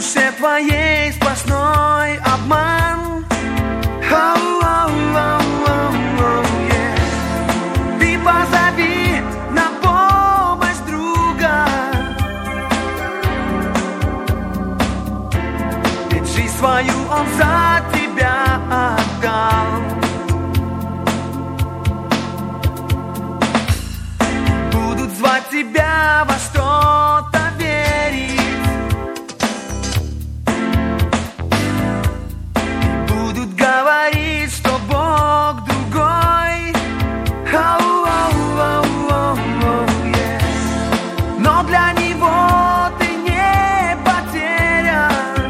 душе твоей сплошной обман. Ты позови на помощь друга, ведь жизнь свою он за тебя отдал. Будут звать тебя во что-то верить, будут говорить, что Бог другой. Но для Него ты не потеря.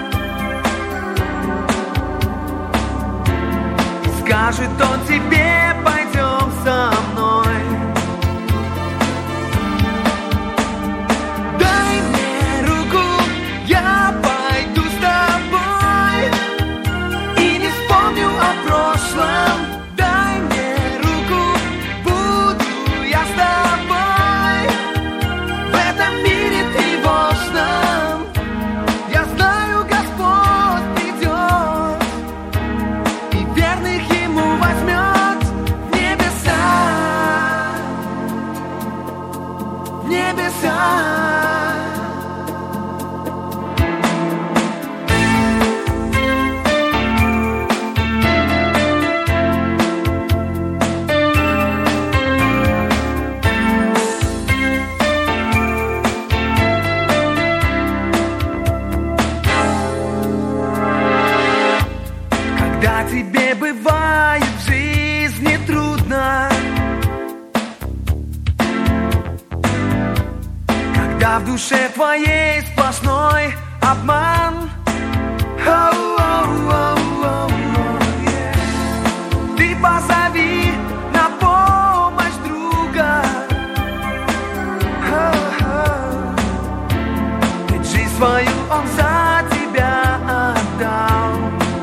Скажет Он тебе: пойдем со мной. Дай мне руку, я пойду с тобой и не вспомню о прошлом. Дай мне руку, буду я с тобой в этом мире тревожном. Я знаю, Господь придет и верных Ему возьмет в небеса, в небеса. Когда тебе бывает в жизни трудно, когда в душе твоей сплошной обман, ты позови на помощь друга, ведь жизнь свою он за тебя отдал.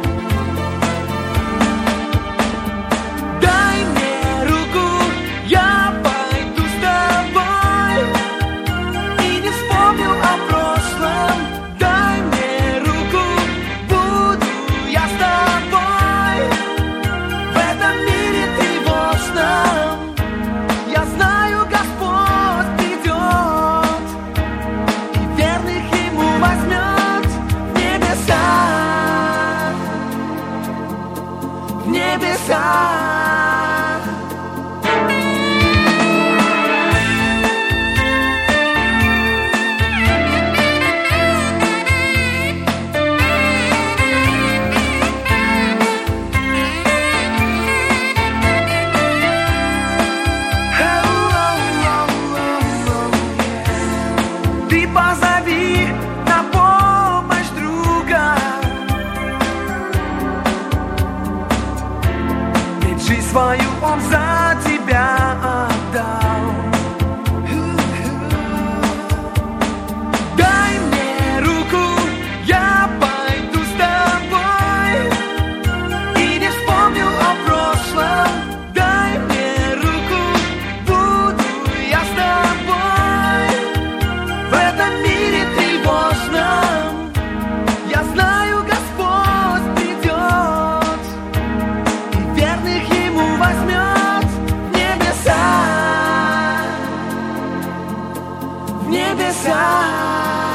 Дай мне руку, я пойду с тобой и не вспомню о прошлом. Дай мне руку, буду я с тобой в этом мире тревожном. Я знаю, Господь придет и верных Ему возьмет в небеса, в небеса. Ты позови на помощь друга, ведь жизнь свою он за тебя отдал. Дай мне руку, я пойду с тобой и не вспомню о прошлом. Дай мне руку, буду я с тобой в этом мире тревожном. Я знаю, Господь придет и верных Ему возьмет в небеса, в небеса.